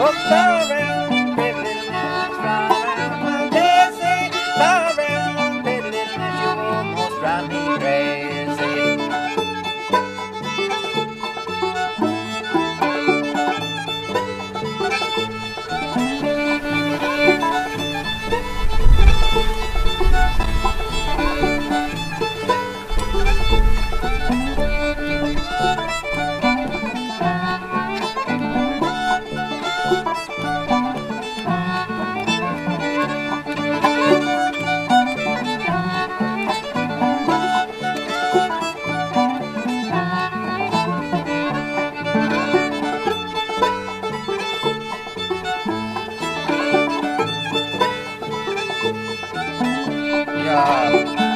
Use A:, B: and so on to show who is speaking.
A: around, pretty little miss, fly around my daisy. Fly around, pretty little miss, you almost drive me crazy. Yeah.